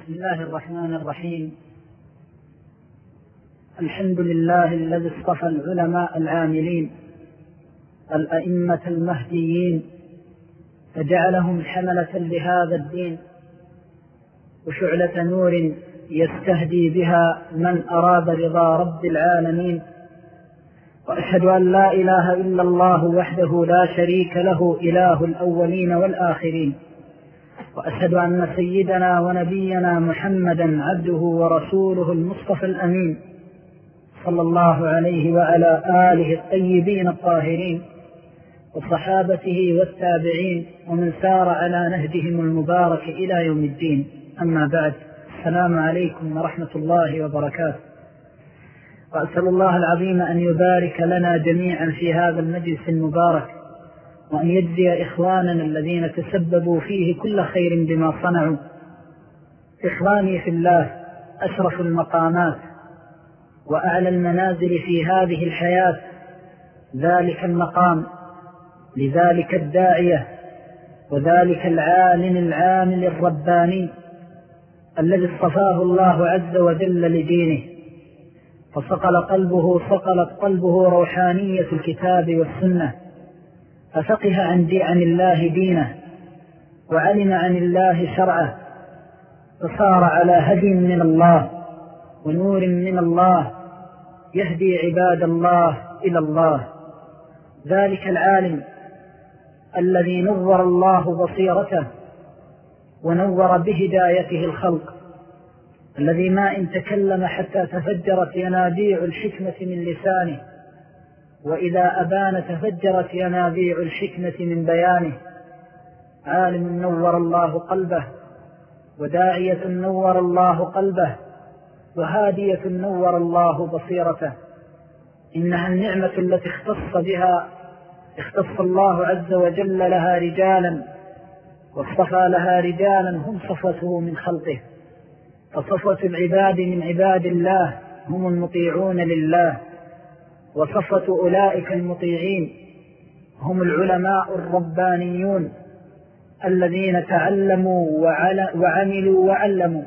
بسم الله الرحمن الرحيم. الحمد لله الذي اصطفى العلماء العاملين الأئمة المهديين فجعلهم حملة لهذا الدين وشعلة نور يستهدي بها من أراد رضا رب العالمين. وأشهد أن لا إله إلا الله وحده لا شريك له إله الأولين والآخرين. وأشهد أن سيدنا ونبينا محمدا عبده ورسوله المصطفى الأمين صلى الله عليه وعلى آله الطيبين الطاهرين وصحابته والتابعين ومن سار على نهجهم المبارك إلى يوم الدين. أما بعد، السلام عليكم ورحمة الله وبركاته. وأسأل الله العظيم أن يبارك لنا جميعا في هذا المجلس المبارك، وأن يجزي إخواننا الذين تسببوا فيه كل خير بما صنعوا. إخواني في الله، أشرف المقامات وأعلى المنازل في هذه الحياة ذلك المقام لذلك الداعية وذلك العالم العامل الرباني الذي اصطفاه الله عز وجل لدينه، صقلت قلبه روحانية الكتاب والسنة، ففقه عن الله دينه وعلم عن الله شرعه، فصار على هدي من الله ونور من الله يهدي عباد الله إلى الله. ذلك العالم الذي نور الله بصيرته ونور بهدايته الخلق، الذي ما إن تكلم حتى تفجرت ينابيع الحكمة من لسانه، وإذا أبان تفجرت ينابيع الحكمة من بيانه. عالم نور الله قلبه، وداعية نور الله قلبه، وهادية نور الله بصيرته. إنها النعمة التي اختص الله عز وجل لها رجالا، واصطفى لها رجالا هم صفوته من خلقه. فصفوة العباد من عباد الله هم المطيعون لله، وصفوة أولئك المطيعين هم العلماء الربانيون الذين تعلموا وعملوا وعلموا.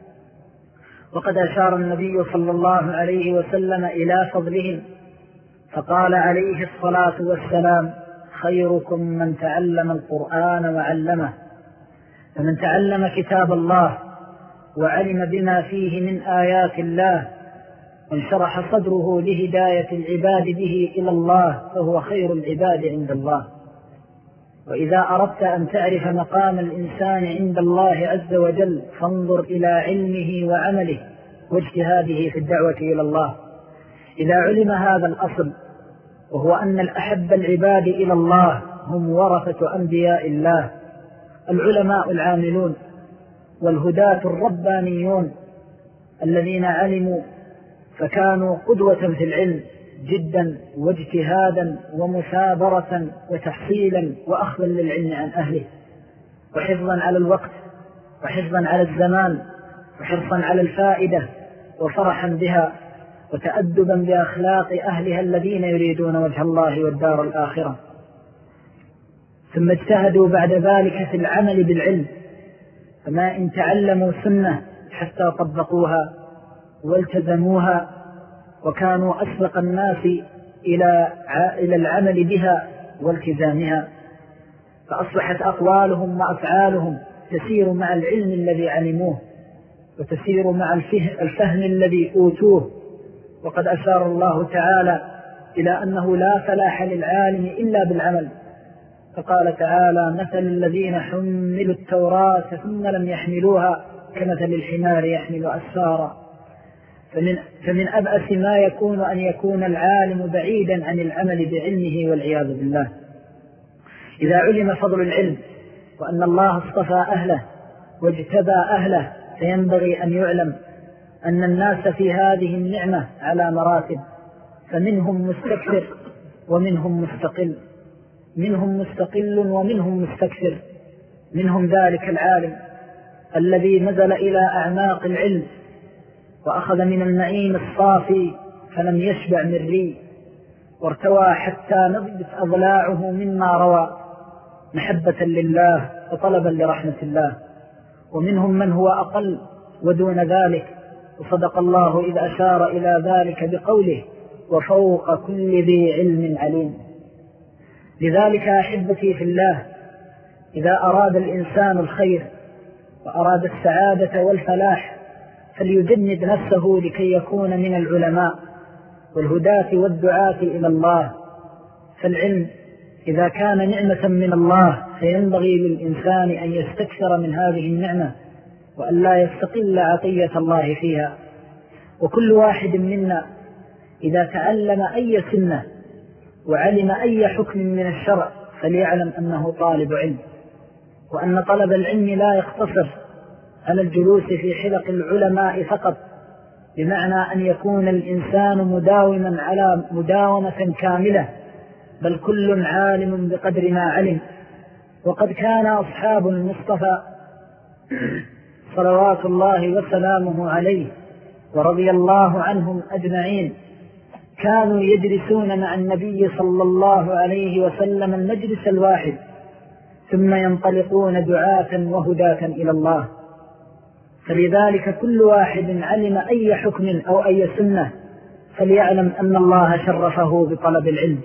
وقد أشار النبي صلى الله عليه وسلم إلى فضلهم فقال عليه الصلاة والسلام: خيركم من تعلم القرآن وعلمه. فمن تعلم كتاب الله وعلم بما فيه من آيات الله وانشرح صدره لهداية العباد به إلى الله فهو خير العباد عند الله. وإذا أردت أن تعرف مقام الإنسان عند الله عز وجل فانظر إلى علمه وعمله واجتهاده في الدعوة إلى الله. إذا علم هذا الأصل، وهو أن الأحب العباد إلى الله هم ورثة أنبياء الله، العلماء العاملون والهداة الربانيون الذين علموا فكانوا قدوة في العلم جدا واجتهادا ومثابرة وتحصيلا وأخذا للعلم عن أهله، وحفظا على الوقت وحفظا على الزمان وحرصا على الفائدة وفرحا بها وتأدبا بأخلاق أهلها الذين يريدون وجه الله والدار الآخرة. ثم اجتهدوا بعد ذلك في العمل بالعلم، فما إن تعلموا سنة حتى طبقوها والتزموها، وكانوا أسبق الناس إلى العمل بها والتزامها، فأصبحت أقوالهم وأفعالهم تسير مع العلم الذي علموه وتسير مع الفهم الذي أوتوه. وقد أشار الله تعالى إلى أنه لا فلاح للعالم إلا بالعمل، فقال تعالى: مثل الذين حملوا التوراة ثم لم يحملوها كمثل الحمار يحمل أسفارا. فمن أبأس ما يكون أن يكون العالم بعيدا عن العمل بعلمه والعياذ بالله. إذا علم فضل العلم وأن الله اصطفى أهله واجتبى أهله، فينبغي أن يعلم أن الناس في هذه النعمة على مراتب، فمنهم مستكثر ومنهم مستقل، منهم مستقل ومنهم مستكثر. منهم ذلك العالم الذي نزل إلى أعماق العلم وأخذ من النعيم الصافي فلم يشبع من ري، وارتوى حتى نضجت أضلاعه مما روى محبة لله وطلبا لرحمة الله. ومنهم من هو أقل ودون ذلك. وصدق الله إذ أشار إلى ذلك بقوله وفوق كل ذي علم عليم. لذلك أحبتي في الله، إذا أراد الإنسان الخير وأراد السعادة والفلاح فليجند نفسه لكي يكون من العلماء والهداة والدعاة إلى الله. فالعلم إذا كان نعمة من الله فينبغي للإنسان أن يستكثر من هذه النعمة وأن لا يستقل عطية الله فيها. وكل واحد منا إذا تعلم أي سنة وعلم أي حكم من الشرع فليعلم أنه طالب علم، وأن طلب العلم لا يقتصر على الجلوس في حلق العلماء فقط، بمعنى أن يكون الإنسان مداوما على مداومة كاملة، بل كل عالم بقدر ما علم. وقد كان أصحاب المصطفى صلوات الله وسلامه عليه ورضي الله عنهم أجمعين كانوا يجلسون مع النبي صلى الله عليه وسلم المجلس الواحد ثم ينطلقون دعاة وهداة إلى الله. فلذلك كل واحد علم أي حكم أو أي سنة فليعلم أن الله شرفه بطلب العلم.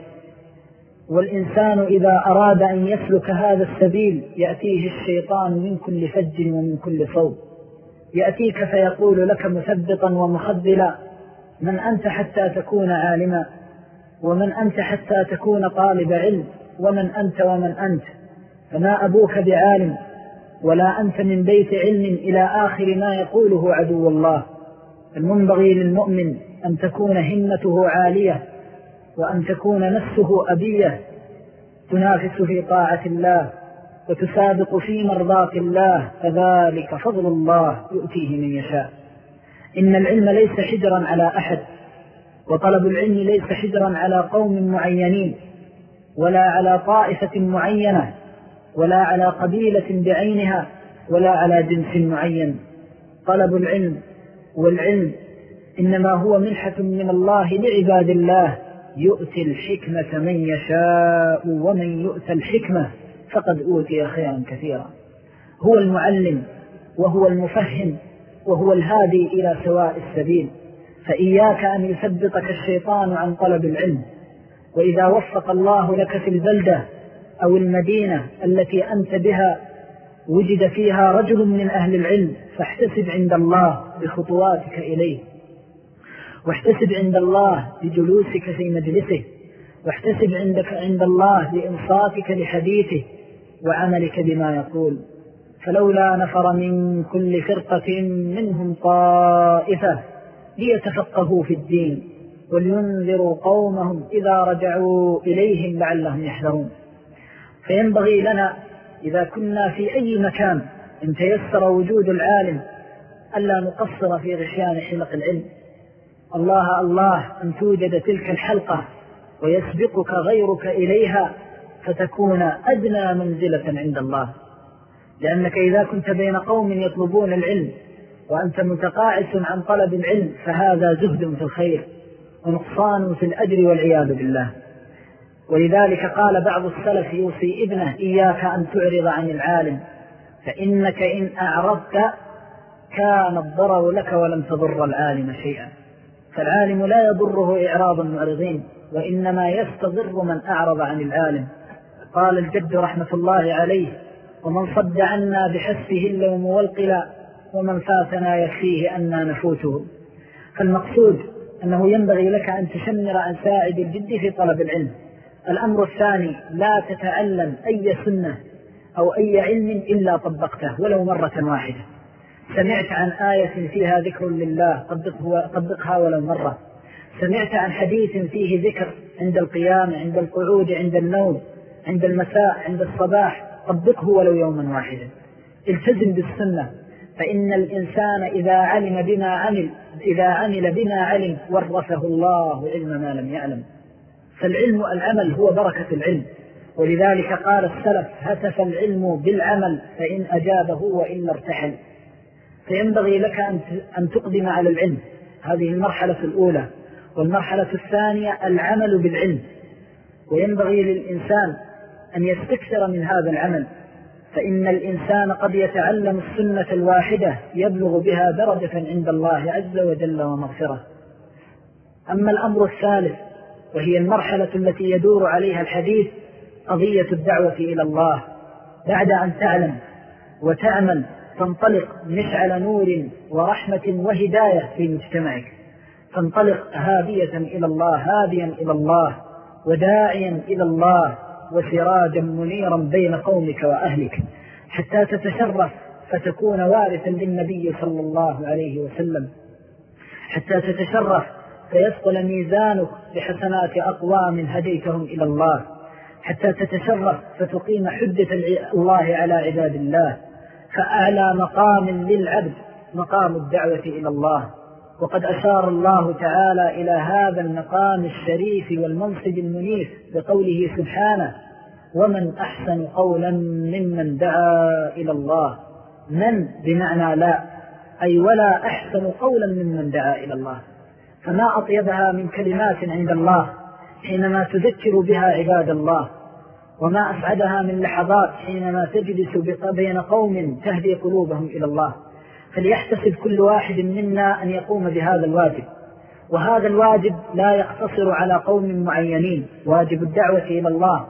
والإنسان إذا أراد أن يسلك هذا السبيل يأتيه الشيطان من كل فج ومن كل صوب، يأتيك فيقول لك مثبطا ومخذلا: من أنت حتى تكون عالما؟ ومن أنت حتى تكون طالب علم؟ ومن أنت ومن أنت؟ فما أبوك بعالم ولا أنت من بيت علم، إلى آخر ما يقوله عدو الله. المنبغي للمؤمن أن تكون همته عالية، وأن تكون نفسه أبية تنافس في طاعة الله وتسابق في مرضاة الله، فذلك فضل الله يؤتيه من يشاء. إن العلم ليس حجرا على أحد، وطلب العلم ليس حجرا على قوم معينين ولا على طائفة معينة ولا على قبيلة بعينها ولا على جنس معين. طلب العلم والعلم إنما هو منحة من الله لعباد الله، يؤتي الحكمة من يشاء ومن يؤتى الحكمة فقد أوتي خيرا كثيرا. هو المعلم وهو المفهم وهو الهادي إلى سواء السبيل. فإياك أن يثبطك الشيطان عن طلب العلم. وإذا وفق الله لك في البلدة أو المدينة التي أنت بها وجد فيها رجل من أهل العلم فاحتسب عند الله بخطواتك إليه، واحتسب عند الله بجلوسك في مجلسه، واحتسب عند الله بإنصاتك لحديثه وعملك بما يقول. فلولا نفر من كل فرقة منهم طائفة ليتفقهوا في الدين ولينذروا قومهم إذا رجعوا إليهم لعلهم يحذرون. فينبغي لنا إذا كنا في أي مكان إن تيسر وجود العالم ألا نقصر في غشيان حلق العلم. الله الله أن توجد تلك الحلقة ويسبقك غيرك إليها فتكون أدنى منزلة عند الله. لأنك إذا كنت بين قوم يطلبون العلم وأنت متقاعس عن طلب العلم فهذا زهد في الخير ونقصان في الأجر والعياذ بالله. ولذلك قال بعض السلف يوصي ابنه: إياك أن تعرض عن العالم فإنك إن أعرضت كان الضرر لك ولم تضر العالم شيئا. فالعالم لا يضره إعراض المعرضين، وإنما يستضر من أعرض عن العالم. قال الجد رحمة الله عليه: ومن صد عنا بحسه اللوم والقلاء ومن فاتنا يكفيه أننا نفوته. فالمقصود أنه ينبغي لك أن تشمر عن ساعد الجد في طلب العلم. الأمر الثاني: لا تتعلم أي سنة أو أي علم إلا طبقته ولو مرة واحدة. سمعت عن آية فيها ذكر لله طبقها ولو مرة. سمعت عن حديث فيه ذكر عند القيام، عند القعود، عند النوم، عند المساء، عند الصباح، طبقه ولو يوما واحدا. التزم بالسنة، فإن الإنسان إذا عمل بما علم ورثه الله علم ما لم يعلم. فالعلم العمل هو بركة العلم. ولذلك قال السلف: هتف العلم بالعمل فإن أجابه وإلا ارتحل. فينبغي لك أن تقدم على العلم، هذه المرحلة الأولى. والمرحلة الثانية العمل بالعلم، وينبغي للإنسان أن يستكثر من هذا العمل. فإن الإنسان قد يتعلم السنة الواحدة يبلغ بها درجة عند الله عز وجل ومغفرة. أما الأمر الثالث وهي المرحلة التي يدور عليها الحديث قضية الدعوة إلى الله، بعد أن تعلم وتعمل تنطلق مشعل نور ورحمة وهداية في مجتمعك، تنطلق هادية إلى الله، هاديا إلى الله وداعيا إلى الله وسراجا منيرا بين قومك وأهلك، حتى تتشرف فتكون وارثا للنبي صلى الله عليه وسلم، حتى تتشرف فيثقل ميزانك بحسنات أقوام هديتهم إلى الله، حتى تتشرف فتقيم حجة الله على عباد الله. فأعلى مقام للعبد مقام الدعوة إلى الله، وقد أشار الله تعالى إلى هذا المقام الشريف والمنصب المنيف بقوله سبحانه: ومن أحسن قولا ممن دعا إلى الله. من بمعنى لا، أي ولا أحسن قولا ممن دعا إلى الله. فما أطيبها من كلمات عند الله حينما تذكر بها عباد الله، وما أسعدها من لحظات حينما تجلس بين قوم تهدي قلوبهم إلى الله. فليحتسب كل واحد منا أن يقوم بهذا الواجب، وهذا الواجب لا يقتصر على قوم معينين. واجب الدعوة إلى الله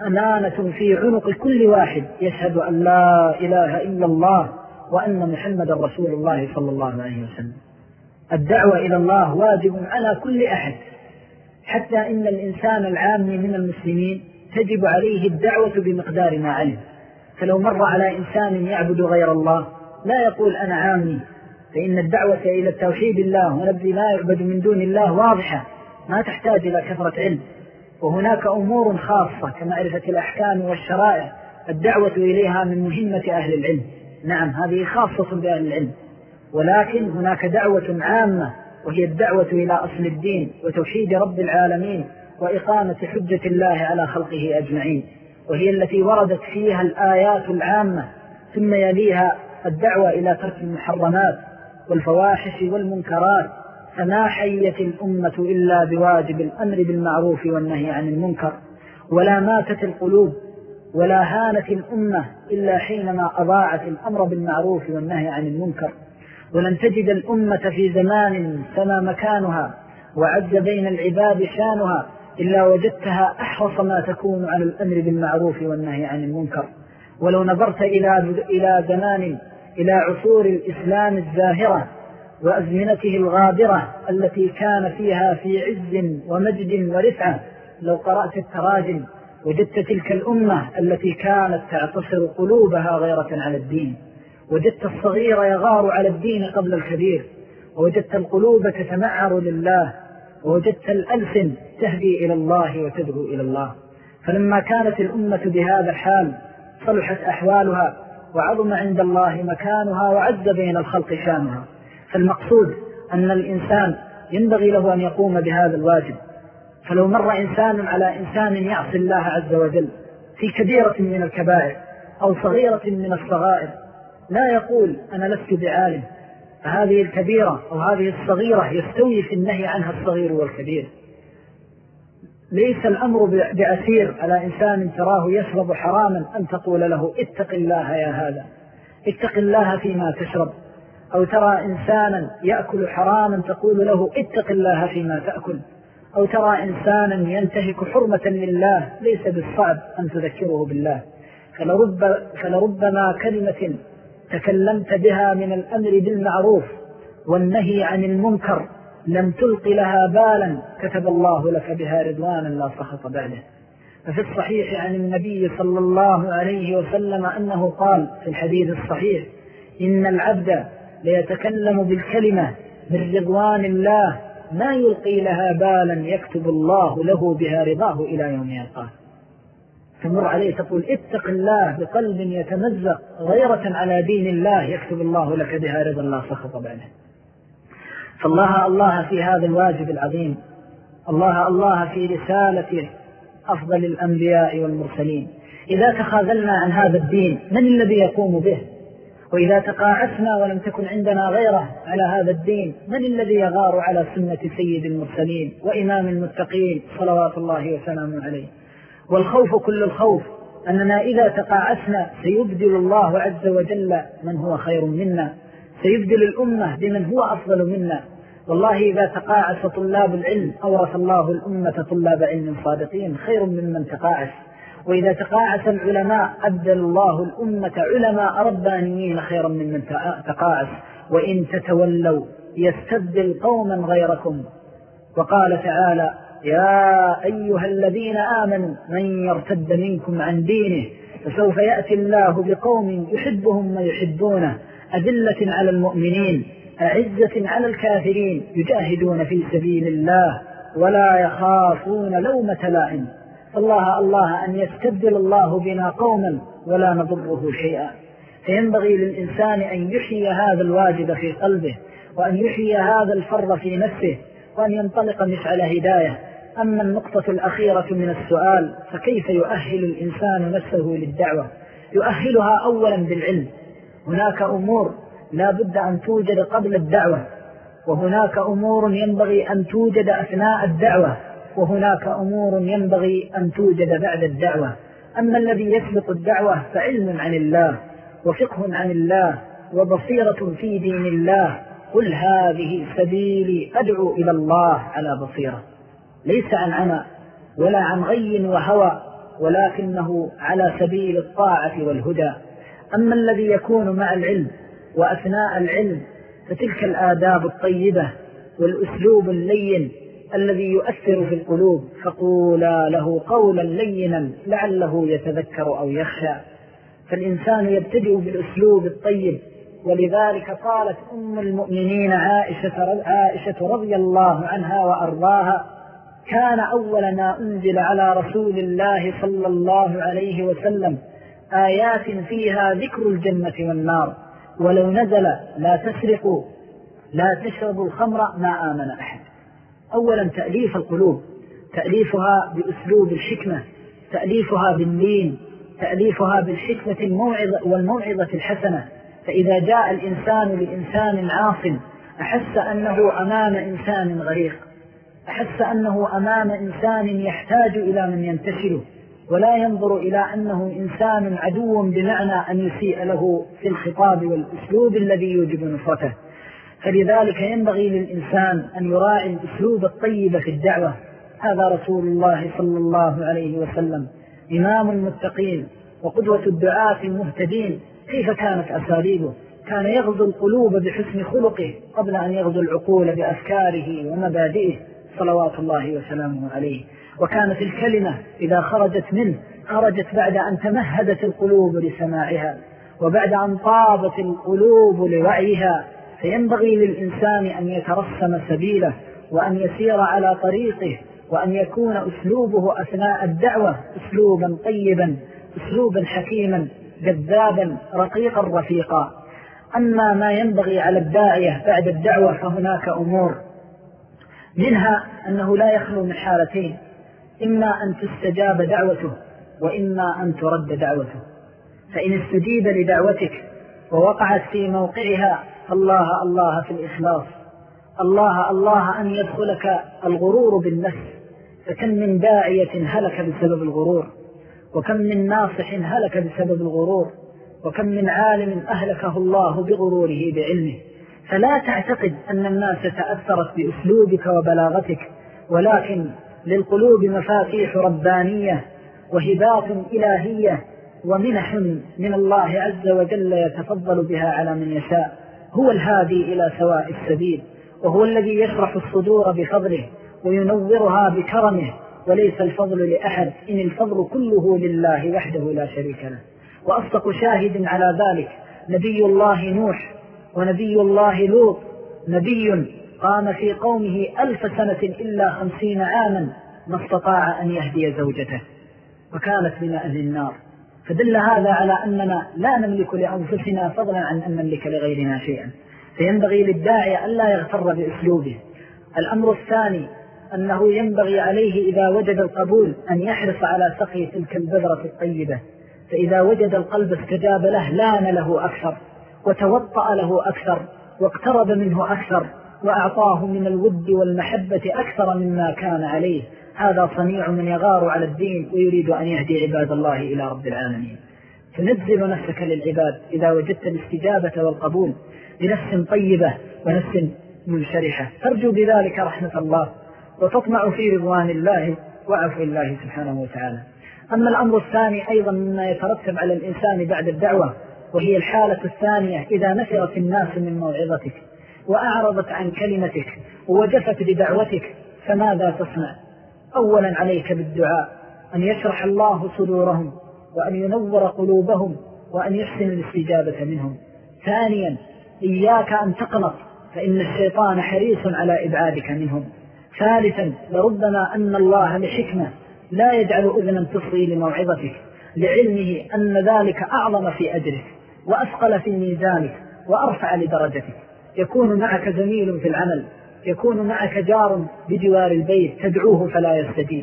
أمانة في عنق كل واحد يشهد أن لا إله إلا الله وأن محمد رسول الله صلى الله عليه وسلم. الدعوة إلى الله واجب على كل أحد، حتى إن الإنسان العامي من المسلمين تجب عليه الدعوة بمقدار ما علم. فلو مر على إنسان يعبد غير الله لا يقول أنا عامي، فإن الدعوة إلى التوحيد الله ونبذ لا يعبد من دون الله واضحة، ما تحتاج إلى كثرة علم. وهناك أمور خاصة كمعرفة الأحكام والشرائع الدعوة إليها من مهمة أهل العلم، نعم هذه خاصة بأهل العلم، ولكن هناك دعوة عامة وهي الدعوة إلى أصل الدين وتوحيد رب العالمين وإقامة حجة الله على خلقه أجمعين، وهي التي وردت فيها الآيات العامة، ثم يليها الدعوة إلى ترك المحرمات والفواحش والمنكرات. فما حيت الأمة إلا بواجب الأمر بالمعروف والنهي عن المنكر، ولا ماتت القلوب ولا هانت الأمة إلا حينما أضاعت الأمر بالمعروف والنهي عن المنكر. ولن تجد الأمة في زمان سما مكانها وعز بين العباد شانها إلا وجدتها أحرص ما تكون على الأمر بالمعروف والنهي عن المنكر. ولو نظرت إلى زمان، إلى عصور الإسلام الزاهرة وأزمنته الغابرة التي كان فيها في عز ومجد ورفعة، لو قرأت التراجم وجدت تلك الأمة التي كانت تعتصر قلوبها غيرة على الدين، وجدت الصغير يغار على الدين قبل الكبير، ووجدت القلوب تتمعر لله، ووجدت الألسن تهدي إلى الله وتدعو إلى الله. فلما كانت الأمة بهذا الحال صلحت أحوالها وعظم عند الله مكانها وعز بين الخلق شانها. فالمقصود أن الإنسان ينبغي له أن يقوم بهذا الواجب. فلو مر إنسان على إنسان يعصي الله عز وجل في كبيرة من الكبائر أو صغيرة من الصغائر لا يقول أنا لست بعالم، فهذه الكبيرة أو هذه الصغيرة يستوي في النهي عنها الصغير والكبير. ليس الأمر بأسير على إنسان تراه يشرب حراما أن تقول له اتق الله يا هذا، اتق الله فيما تشرب. أو ترى إنسانا يأكل حراما تقول له اتق الله فيما تأكل. أو ترى إنسانا ينتهك حرمة لله ليس بالصعب أن تذكره بالله. فلربما كلمة تكلمت بها من الأمر بالمعروف والنهي عن المنكر لم تلق لها بالا كتب الله لك بها رضوانا لا سخط بعده. ففي الصحيح عن النبي صلى الله عليه وسلم أنه قال في الحديث الصحيح: إن العبد ليتكلم بالكلمة من رضوان الله ما يلقي لها بالا يكتب الله له بها رضاه إلى يوم يلقاه. تمر عليه تقول اتق الله بقلب يتمزق غيرة على دين الله يكتب الله لك بها رضا لا سخط بعده. فالله في هذا الواجب العظيم، الله في رسالة أفضل الأنبياء والمرسلين. إذا تخاذلنا عن هذا الدين من الذي يقوم به؟ وإذا تقاعسنا ولم تكن عندنا غيره على هذا الدين من الذي يغار على سنة سيد المرسلين وإمام المتقين صلوات الله وسلامه عليه؟ والخوف كل الخوف أننا إذا تقاعسنا سيبدل الله عز وجل من هو خير منا، سيبدل الأمة بمن هو أفضل منا. والله إذا تقاعس طلاب العلم أورث الله الأمة طلاب علم صادقين خير ممن تقاعس، وإذا تقاعس العلماء أبدل الله الأمة علماء ربانيين خيرا ممن تقاعس، وإن تتولوا يستبدل قوما غيركم. وقال تعالى: يا أيها الذين آمنوا من يرتد منكم عن دينه فسوف يأتي الله بقوم يحبهم ويحبونه أذلة على المؤمنين أعزة على الكافرين يجاهدون في سبيل الله ولا يخافون لومة لائم. الله أن يستبدل الله بنا قوما ولا نضره شيئا. فينبغي للإنسان أن يحيي هذا الواجب في قلبه، وأن يحيي هذا الفر في نفسه، وأن ينطلق مشعل هداية. أما النقطة الأخيرة من السؤال، فكيف يؤهل الإنسان نفسه للدعوة؟ يؤهلها أولا بالعلم. هناك أمور لا بد أن توجد قبل الدعوة، وهناك أمور ينبغي أن توجد أثناء الدعوة، وهناك أمور ينبغي أن توجد بعد الدعوة. أما الذي يسبق الدعوة فعلم عن الله وفقه عن الله وبصيرة في دين الله. قل هذه سبيلي أدعو إلى الله على بصيرة، ليس عن عمى ولا عن غي وهوى، ولكنه على سبيل الطاعة والهدى. أما الذي يكون مع العلم وأثناء العلم فتلك الآداب الطيبة والأسلوب اللين الذي يؤثر في القلوب، فقولا له قولا لينا لعله يتذكر أو يخشى. فالإنسان يبتدئ بالأسلوب الطيب. ولذلك قالت أم المؤمنين عائشة رضي الله عنها وأرضاها: كان أول ما أنزل على رسول الله صلى الله عليه وسلم آيات فيها ذكر الجنة والنار، ولو نزل لا تسرقوا لا تشربوا الخمر ما آمن أحد. أولا تأليف القلوب، تأليفها بأسلوب الحكمة، تأليفها باللين، تأليفها بالحكمة والموعظة الحسنة. فإذا جاء الإنسان لإنسان عاص أحس أنه أمام إنسان غريق، أحس أنه أمام إنسان يحتاج إلى من ينتشله، ولا ينظر إلى أنه إنسان عدو بمعنى أن يسيء له في الخطاب والأسلوب الذي يوجب نفرته. فلذلك ينبغي للإنسان أن يراعي الأسلوب الطيب في الدعوة. هذا رسول الله صلى الله عليه وسلم إمام المتقين وقدوة الدعاة المهتدين. كيف كانت أساليبه؟ كان يغزو القلوب بحسن خلقه قبل أن يغزو العقول بأفكاره ومبادئه صلوات الله وسلامه عليه. وكانت الكلمة إذا خرجت منه خرجت بعد أن تمهدت القلوب لسماعها، وبعد أن طابت القلوب لوعيها. فينبغي للإنسان أن يترسم سبيله وأن يسير على طريقه، وأن يكون أسلوبه أثناء الدعوة أسلوبا طيبا، أسلوبا حكيما، جذابا، رقيقا رفيقا. أما ما ينبغي على الداعية بعد الدعوة فهناك أمور، منها أنه لا يخلو من حالتين: إما أن تستجاب دعوته، وإما أن ترد دعوته. فإن استجيب لدعوتك ووقعت في موقعها الله في الإخلاص، الله أن يدخلك الغرور بالنفس. فكم من داعية هلك بسبب الغرور، وكم من ناصح هلك بسبب الغرور، وكم من عالم أهلكه الله بغروره بعلمه. فلا تعتقد أن الناس تأثرت بأسلوبك وبلاغتك، ولكن للقلوب مفاتيح ربانية وهبات إلهية ومنح من الله عز وجل يتفضل بها على من يشاء. هو الهادي إلى سواء السبيل، وهو الذي يشرح الصدور بفضله وينورها بكرمه، وليس الفضل لأحد، إن الفضل كله لله وحده لا شريك له. وأصدق شاهد على ذلك نبي الله نوح ونبي الله لوط، نبي قام في قومه 1000 سنة إلا 50 عاما ما استطاع أن يهدي زوجته، وكانت من أهل النار. فدل هذا على أننا لا نملك لأنفسنا فضلا عن أن نملك لغيرنا شيئا. فينبغي للداعية ألا يغتر بأسلوبه. الأمر الثاني أنه ينبغي عليه إذا وجد القبول أن يحرص على سقي تلك البذرة الطيبة، فإذا وجد القلب استجاب له لان له أكثر، وتوطأ له أكثر، واقترب منه أكثر، وأعطاه من الود والمحبة أكثر مما كان عليه. هذا صنيع من يغار على الدين ويريد أن يهدي عباد الله إلى رب العالمين. تنزل نفسك للعباد إذا وجدت الاستجابة والقبول بنفس طيبة ونفس منشرحة، ترجو بذلك رحمة الله وتطمع في رضوان الله وعفو الله سبحانه وتعالى. أما الأمر الثاني أيضا مما يترتب على الإنسان بعد الدعوة، وهي الحالة الثانية إذا نفرت الناس من موعظتك وأعرضت عن كلمتك ووجفت بدعوتك، فماذا تصنع؟ أولا عليك بالدعاء أن يشرح الله صدورهم وأن ينور قلوبهم وأن يحسن الاستجابة منهم. ثانيا إياك أن تقنط، فإن الشيطان حريص على إبعادك منهم. ثالثا لربما أن الله لحكمة لا يجعل أذنا تصغي لموعظتك، لعلمه أن ذلك أعظم في أجرك وأثقل في ميزانك وأرفع لدرجتك. يكون معك زميل في العمل، يكون معك جار بجوار البيت تدعوه فلا يستجيب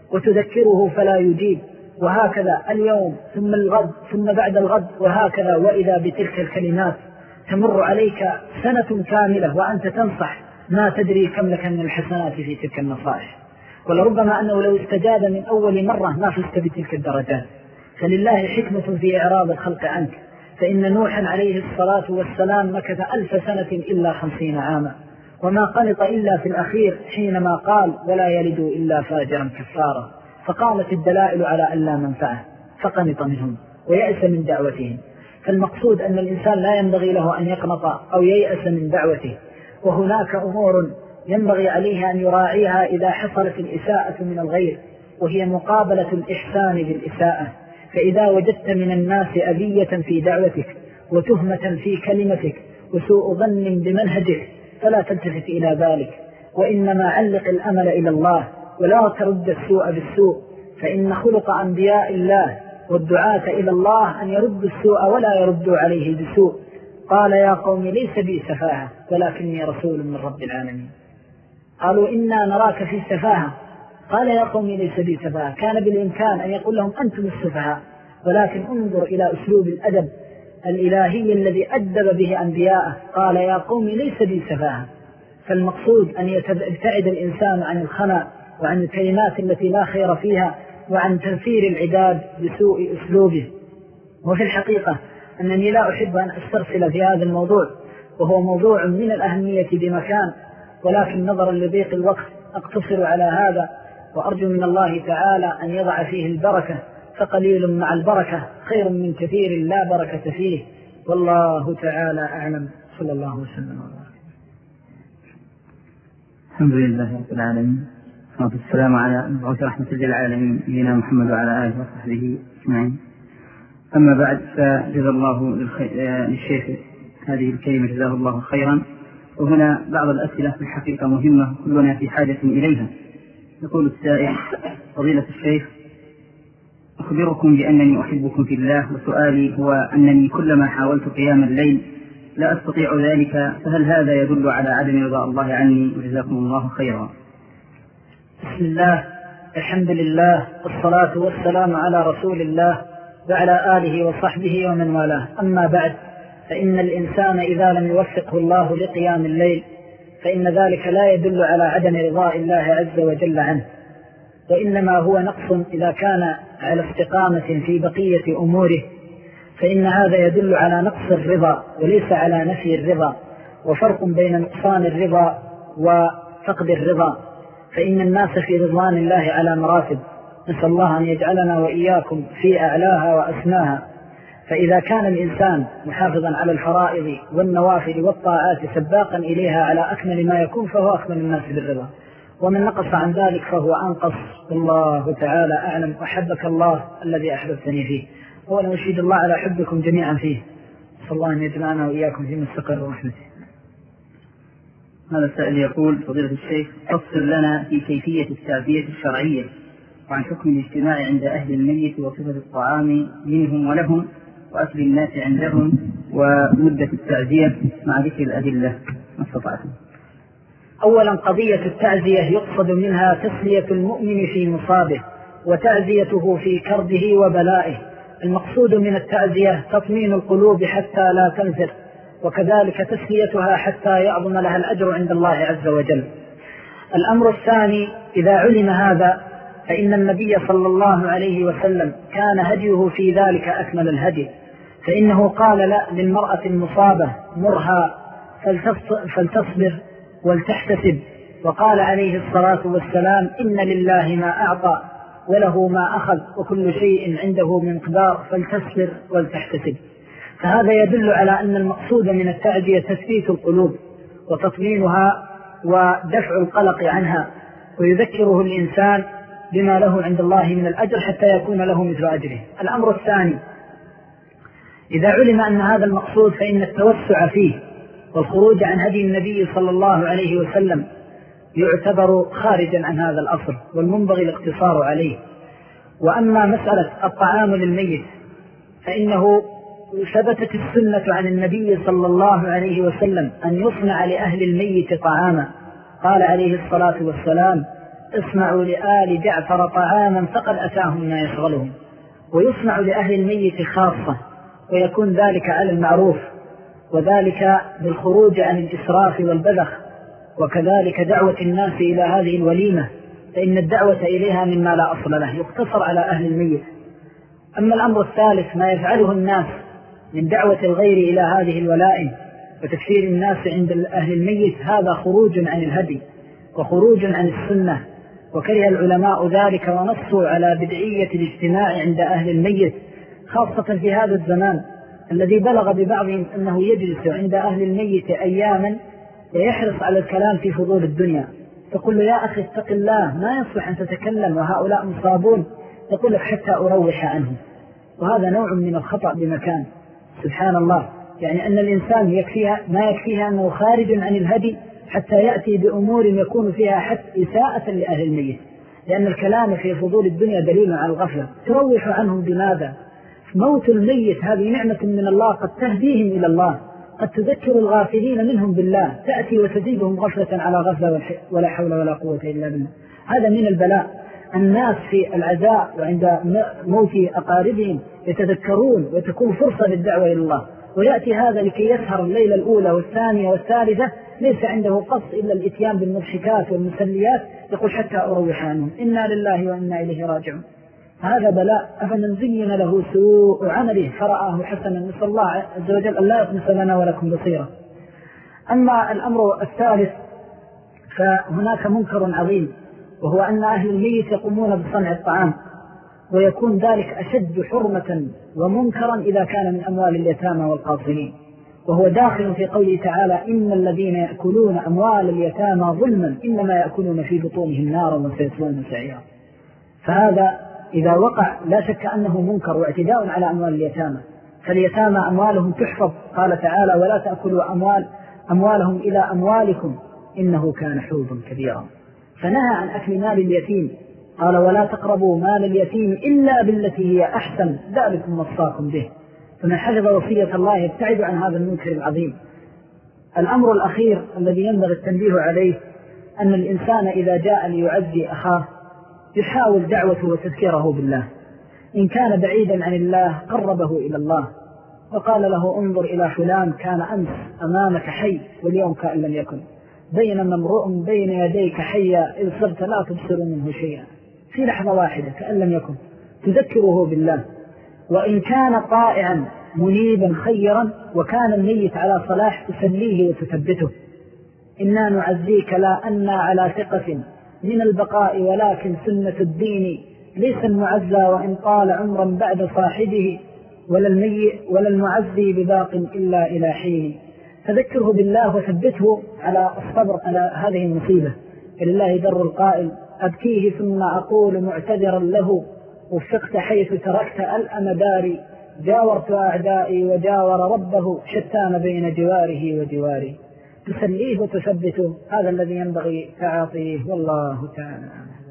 وتذكره فلا يجيب، وهكذا اليوم ثم الغد ثم بعد الغد، وهكذا. وإذا بتلك الكلمات تمر عليك سنة كاملة وأنت تنصح ما تدري كم لك من الحسنات في تلك النصائح، ولربما أنه لو استجاب من أول مرة ما فزت بتلك الدرجات. فلله حكمة في إعراض الخلق عنك، فإن نوحا عليه الصلاة والسلام مكث 1000 سنة إلا 50 عاما، وما قنط إلا في الأخير حينما قال ولا يلد إلا فاجرا كفارا، فقامت الدلائل على أن لا منفعه فقنط منهم ويأس من دعوتهم. فالمقصود أن الإنسان لا ينبغي له أن يقنط أو ييأس من دعوته، وهناك أمور ينبغي عليه أن يراعيها إذا حصلت الإساءة من الغير، وهي مقابلة الإحسان بالإساءة. فإذا وجدت من الناس أذية في دعوتك وتهمة في كلمتك وسوء ظن بمنهجك فلا تلتفت إلى ذلك، وإنما علق الأمل إلى الله ولا ترد السوء بالسوء، فإن خلق أنبياء الله والدعاة إلى الله أن يردوا السوء ولا يردوا عليه بسوء. قال يا قوم ليس بي سفاهة ولكني رسول من رب العالمين. قالوا إنا نراك في سفاهة، قال يا قوم ليس بي سفاهة. كان بالإمكان أن يقول لهم أنتم السفهاء، ولكن انظر إلى أسلوب الأدب الإلهي الذي أدب به أنبياءه، قال يا قوم ليس بي سفاهة. فالمقصود أن يبتعد الإنسان عن الخنا وعن الكلمات التي لا خير فيها وعن تنفير العباد بسوء أسلوبه. وفي الحقيقة أنني لا أحب أن أسترسل في هذا الموضوع، وهو موضوع من الأهمية بمكان، ولكن نظرا لضيق الوقت أقتصر على هذا، وأرجو من الله تعالى أن يضع فيه البركة، فقليل مع البركة خير من كثير لا بركة فيه، والله تعالى أعلم. صلى الله وسلم وبارك. الحمد لله رب العالمين، والصلاة والسلام على مبعوث رحمة للعالمين نبينا محمد وعلى آله وصحبه أجمعين. أما بعد، فجزا الله للشيخ هذه الكلمة جزاه الله خيرا. وهنا بعض الأسئلة في الحقيقة مهمة كلنا في حاجة إليها. يقول السائل: فضيلة الشيخ، أخبركم بأنني أحبكم في الله، وسؤالي هو أنني كلما حاولت قيام الليل لا أستطيع ذلك، فهل هذا يدل على عدم رضا الله عني؟ وجزاكم الله خيرا. بسم الله، الحمد لله، والصلاة والسلام على رسول الله وعلى آله وصحبه ومن والاه. أما بعد، فإن الإنسان إذا لم يوفقه الله لقيام الليل فإن ذلك لا يدل على عدم رضاء الله عز وجل عنه، وإنما هو نقص إذا كان على استقامة في بقية أموره، فإن هذا يدل على نقص الرضا وليس على نفي الرضا. وفرق بين نقصان الرضا وفقد الرضا، فإن الناس في رضوان الله على مراتب، نسأل الله أن يجعلنا وإياكم في أعلاها وأسناها. فإذا كان الإنسان محافظا على الفرائض والنوافل والطاعات سباقا إليها على أكمل ما يكون، فهو أكمل الناس بالرضا، ومن نقص عن ذلك فهو أنقص. الله تعالى أعلم. أحبك الله الذي أحببتني فيه، وأنا أشهد الله على حبكم جميعا فيه. صلى الله أن يجمعنا وإياكم في مستقر رحمته. هذا السائل يقول: فضيلة الشيخ، أفصل لنا في كيفية التعزية الشرعية وعن حكم الاجتماع عند أهل الميت وصفة الطعام منهم ولهم وأكل الناس عندهم ومدة التعزية مع ذكر الأدلة ما استطعتم. أولا، قضية التعزية يقصد منها تسلية المؤمن في مصابه وتعزيته في كربه وبلائه. المقصود من التعزية تطمين القلوب حتى لا تنفر، وكذلك تسليتها حتى يعظم لها الأجر عند الله عز وجل. الأمر الثاني: إذا علم هذا فإن النبي صلى الله عليه وسلم كان هديه في ذلك أكمل الهدي، فإنه قال للمرأة المصابة: مرها فلتصبر ولتحتسب. وقال عليه الصلاة والسلام: إن لله ما أعطى وله ما أخذ وكل شيء عنده مقدار، فلتصبر ولتحتسب. فهذا يدل على أن المقصود من التعزية تثبيت القلوب وتطمينها ودفع القلق عنها، ويذكره الإنسان بما له عند الله من الأجر حتى يكون له مثل أجره. الأمر الثاني: إذا علم أن هذا المقصود فإن التوسع فيه والخروج عن هدي النبي صلى الله عليه وسلم يعتبر خارجا عن هذا الأصل والمنبغي الاقتصار عليه. وأما مسألة الطعام للميت فإنه ثبتت السنة عن النبي صلى الله عليه وسلم أن يصنع لأهل الميت طعاما. قال عليه الصلاة والسلام: اصنعوا لآل جعفر طعاما فقد أتاهم ما يشغلهم. ويصنع لأهل الميت خاصة، ويكون ذلك على المعروف، وذلك بالخروج عن الإسراف والبذخ، وكذلك دعوة الناس إلى هذه الوليمة، فإن الدعوة إليها مما لا أصل له، يقتصر على أهل الميت. أما الأمر الثالث: ما يفعله الناس من دعوة الغير إلى هذه الولائم وتكثير الناس عند أهل الميت، هذا خروج عن الهدي وخروج عن السنة، وكره العلماء ذلك ونصوا على بدعية الاجتماع عند أهل الميت، خاصة في هذا الزمان الذي بلغ ببعضهم أنه يجلس عند أهل الميت أياما ويحرص على الكلام في فضول الدنيا. تقول له: يا أخي اتق الله، ما يصلح أن تتكلم وهؤلاء مصابون. يقول لك: حتى أروح عنهم. وهذا نوع من الخطأ بمكان. سبحان الله، يعني أن الإنسان ما يكفيها أنه خارج عن الهدي حتى يأتي بأمور يكون فيها حتى إساءة لأهل الميت، لأن الكلام في فضول الدنيا دليل على الغفلة. تروح عنهم بماذا؟ موت الميت هذه نعمة من الله قد تهديهم إلى الله، قد تذكر الغافلين منهم بالله، تأتي وتزيدهم غفلة على غفلة ولا حول ولا قوة إلا بالله. هذا من البلاء. الناس في العزاء وعند موت أقاربهم يتذكرون وتكون فرصة للدعوة إلى الله، ويأتي هذا لكي يسهر الليلة الأولى والثانية والثالثة ليس عنده قصد إلا الإتيان بالمضحكات والمسليات، يقول: حتى أروح عنهم. إنا لله وإنا إليه راجعون. هذا بلاء. أفمن زين له سوء عمله فرآه حسنا، نسأل الله عز وجل أن لا يطمس لنا ولكم بصيرا. أما الأمر الثالث فهناك منكر عظيم، وهو أن أهل الميت يقومون بصنع الطعام، ويكون ذلك أشد حرمة ومنكرا إذا كان من أموال اليتامى والقاصرين، وهو داخل في قوله تعالى: إن الذين يأكلون أموال اليتامى ظلما إنما يأكلون في بطونهم نارا وسيصلون سعيرا. فهذا إذا وقع لا شك أنه منكر واعتداء على أموال اليتامى، فاليتامى أموالهم تحفظ. قال تعالى: ولا تأكلوا أموالهم إلى أموالكم إنه كان حوبا كبيرا. فنهى عن أكل مال اليتيم، قال: ولا تقربوا مال اليتيم إلا بالتي هي أحسن ذلكم وصاكم به. فمن حفظ وصية الله يبتعد عن هذا المنكر العظيم. الأمر الأخير الذي ينبغي التنبيه عليه أن الإنسان إذا جاء ليعزي أخاه يحاول دعوته وتذكيره بالله. إن كان بعيدا عن الله قربه إلى الله، وقال له: انظر إلى فلان كان أمس أمامك حي واليوم كأن لم يكن، بينما امرؤ بين يديك حيا إذ صرت لا تبصر منه شيئا. في لحظة واحدة كأن لم يكن، تذكره بالله. وإن كان طائعا منيبا خيرا وكان الميت على صلاح تسليه وتثبته. إنا نعزيك لا أنا على ثقة من البقاء ولكن سنة الدين، ليس المعزى وإن طال عمرا بعد صاحبه ولا المعزي بباق إلا إلى حين. فذكره بالله وثبته على الصبر على هذه المصيبة. لله در القائل: أبكيه ثم أقول معتذرا له، وفقت حيث تركت الأم داري، جاورت أعدائي وجاور ربه، شتان بين جواره وجواري. تسليه وتثبته، هذا الذي ينبغي تعاطيه. والله تعالى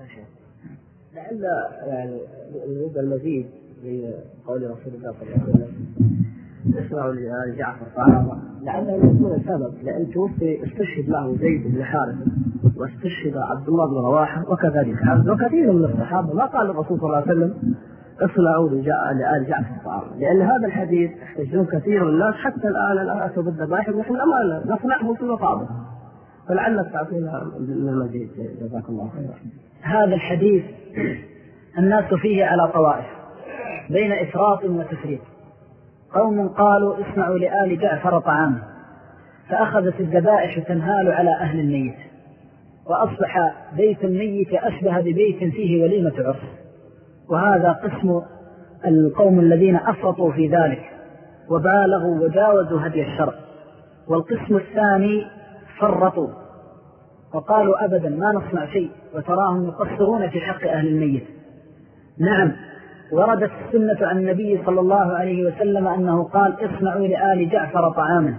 لعل يعني المزيد من قول رسول الله صلى الله عليه وسلم: اسمعوا لآل جعفر طعاما، لعله يكون السبب، لأن توفي استشهد له زيد بن حارثة واستشهد عبد الله بن رواحة وكذلك وكثير من الصحابة. ما قال الرسول صلى الله عليه وسلم: اصنعوا لآل جعفر طعاما، لأن هذا الحديث يحتجون كثير من الناس حتى الآن أتوا بالذبائح ونحن أمانة نصنعه في مطابخ، فلعلك تعطينا من المزيد جزاك الله خيرا. هذا الحديث الناس فيه على طوائف بين إفراط وتفريط. قوم قالوا اصنعوا لآل جعفر طعاما، فأخذت الذبائح تنهال على أهل الميت، وأصبح بيت الميت أشبه ببيت فيه وليمة عرس. وهذا قسم القوم الذين أفرطوا في ذلك وبالغوا وجاوزوا هدي الشرع. والقسم الثاني فرطوا وقالوا أبدا ما نصنع شيء، وتراهم يقصرون في حق أهل الميت. نعم، وردت السنة عن النبي صلى الله عليه وسلم أنه قال اصنعوا لآل جعفر طعاما،